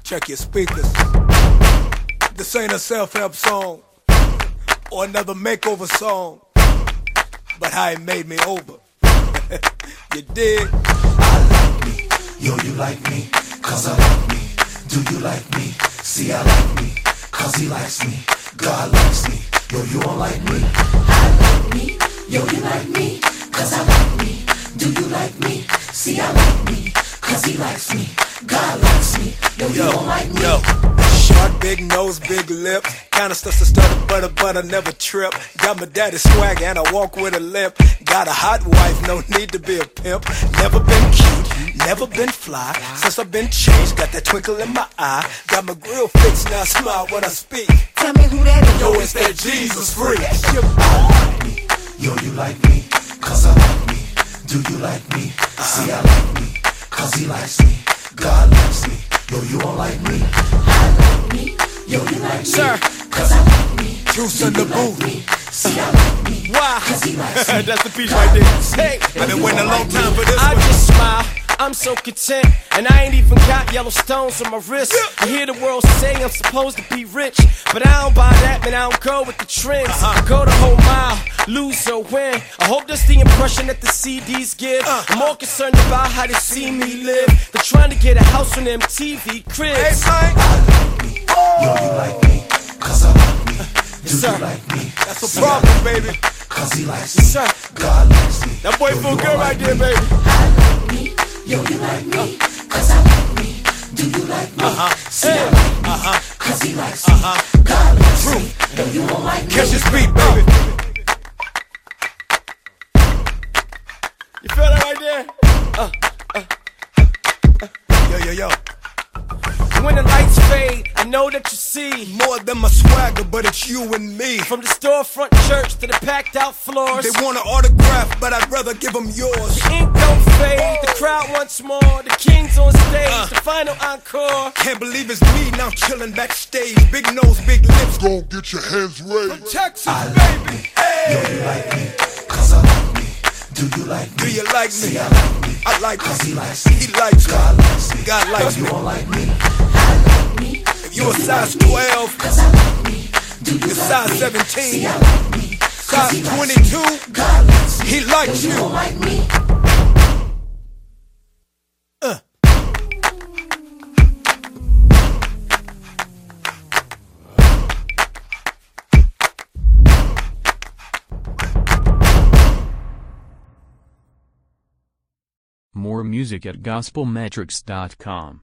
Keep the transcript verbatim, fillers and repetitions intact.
Check your speakers. This ain't a self-help song or another makeover song, but how it made me over. You dig? I like me, yo, you like me, cause I like me. Do you like me? See, I like me, cause he likes me. God likes me, yo, you don't like me. I like me, yo, you like me, cause I like me. Do you like me? See, I like me, cause he likes me. God likes me, yo, you Yo, don't like me. yo. Short, big nose, big lip. Kinda stuff to stutter, butter, butter, never trip. Got my daddy's swag and I walk with a limp. Got a hot wife, no need to be a pimp. Never been cute, never been fly. Since I've been changed, got that twinkle in my eye. Got my grill fixed, now I smile when I speak. Tell me who that is. Yo, it's that Jesus freak. I like me, yo, you like me, cause I like me. Do you like me? See, I like me, cause he likes me. God likes me, yo, you don't like me. I like me, yo, you like me, Sir. cause I like me. Juice in the booth. Me. See, I like me, Why? cause he likes me. That's the piece right there. Hey, I've been waiting a long time for this I one. just smile, I'm so content, and I ain't even got yellow stones on my wrist. I hear the world say I'm supposed to be rich, but I don't buy that, man, I don't go with the trends. I go the whole mile, lose or win. I hope that's the impression that the C Ds give. I'm more concerned about how they see me live. They're trying to get a house on them T V cribs. Hey, man. I like me, yo, you like me, cause I like me. Do sir. you like me? That's a See, problem, I like baby. me, cause he likes me. Sir. God likes me. That boy yo, feel you good don't right like there, me. baby. I like me, yo, you like me, cause I like me. Do you like me? Uh-huh. See, I Hey. like me, Uh-huh. cause he likes me. Uh-huh. God likes True. me, yo, you don't like me. Catch your speed, baby. You feel that right there? Yo, yo, yo. When the lights fade, I know that you see. More than my swagger, but it's you and me. From the storefront church to the packed out floors. They want an autograph, but I'd rather give them yours. The ink don't fade, the crowd wants more. The king's on stage, Uh. the final encore. Can't believe it's me now chilling backstage. Big nose, big lips. Go get your hands raised. Texas, I like baby. me, yo, you like me, cause I like me. Do you like me? Do you like me? See, I like me, I like cause me. he likes me. He likes me. God likes me. God likes yo, me. you don't like me. I like me. If you a size twelve, Cause I like me. Do you you're like size me? seventeen, See, I like me. Cause he size likes twenty-two, me. God likes me. he likes You you. don't like me. Uh. More music at gospel metrics dot com.